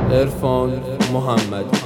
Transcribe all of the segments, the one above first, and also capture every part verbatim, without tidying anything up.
عرفان محمدی.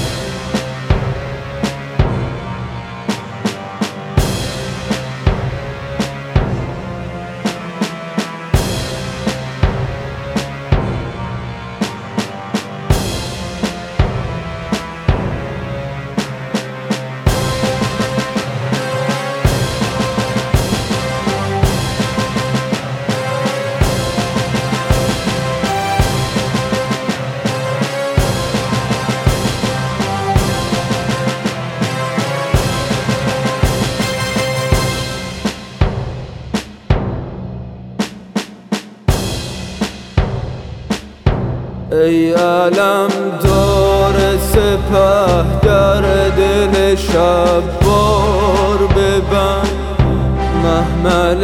ای علم دار سپهر دل شب بار ببند، محمل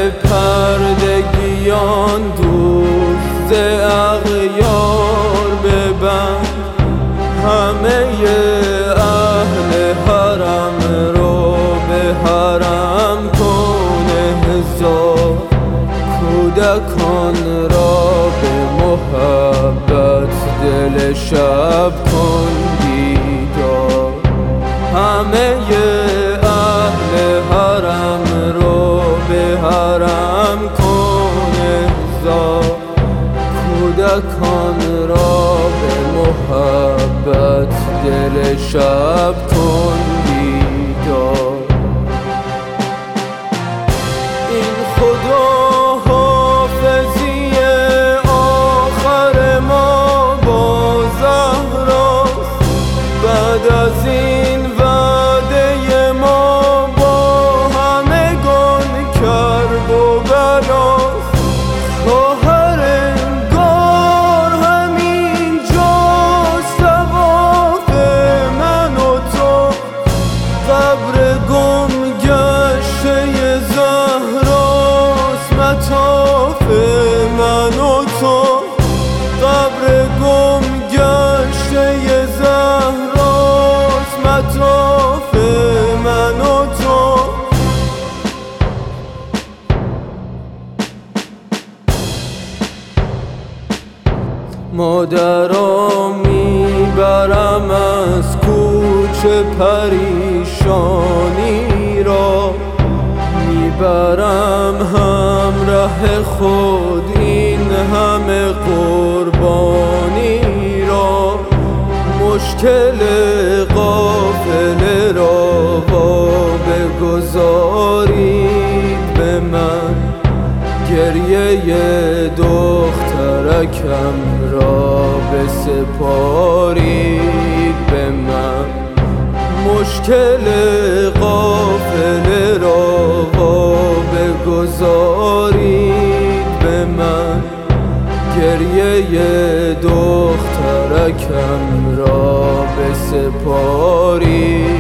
پردگیان دوست اغیار ببند. همه اهل حرم رو به حرم کن هزار، کودکان را به محبت دل شب کن بیدار. همه اهل حرم رو به حرم کن هزار، کودکان را به محبت دل شب کن بیدار. این خدا از این وعده ما با همگان کرب و بلاست. خواهر انگار همین جاست طواف من و تو، قبر گم گشته زهراست مطاف من و تو، قبر گم گشته زهراست مطاف من و تو. مادرا میبرم از کوچه پریشانی را، میبرم همراه خود این همه قربانی را. مشکل قافله را بگذارید به من، گریه دخترکم را بسپارید به من. مشکل قافله را بگذارید به من، گریه دخترکم را بسپارید